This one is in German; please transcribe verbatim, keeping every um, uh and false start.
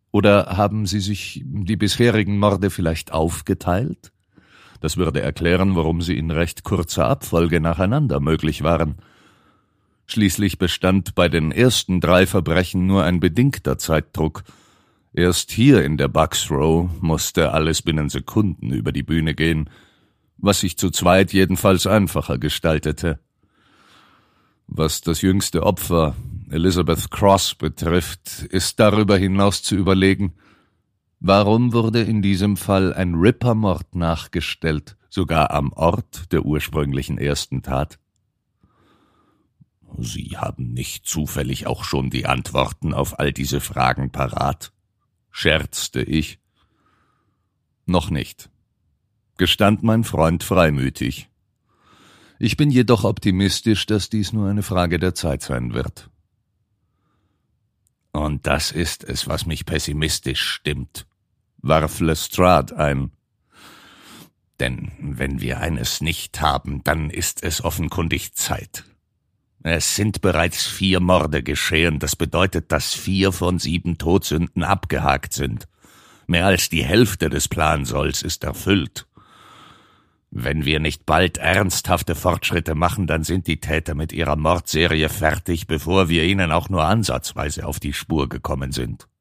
Oder haben Sie sich die bisherigen Morde vielleicht aufgeteilt? Das würde erklären, warum sie in recht kurzer Abfolge nacheinander möglich waren. Schließlich bestand bei den ersten drei Verbrechen nur ein bedingter Zeitdruck. Erst hier in der Bucks Row musste alles binnen Sekunden über die Bühne gehen, was sich zu zweit jedenfalls einfacher gestaltete. Was das jüngste Opfer, Elizabeth Cross, betrifft, ist darüber hinaus zu überlegen, warum wurde in diesem Fall ein Ripper-Mord nachgestellt, sogar am Ort der ursprünglichen ersten Tat? Sie haben nicht zufällig auch schon die Antworten auf all diese Fragen parat, scherzte ich. Noch nicht, gestand mein Freund freimütig. Ich bin jedoch optimistisch, dass dies nur eine Frage der Zeit sein wird. Und das ist es, was mich pessimistisch stimmt, warf Lestrade ein. Denn wenn wir eines nicht haben, dann ist es offenkundig Zeit. Es sind bereits vier Morde geschehen, das bedeutet, dass vier von sieben Todsünden abgehakt sind. Mehr als die Hälfte des Plansolls ist erfüllt. Wenn wir nicht bald ernsthafte Fortschritte machen, dann sind die Täter mit ihrer Mordserie fertig, bevor wir ihnen auch nur ansatzweise auf die Spur gekommen sind.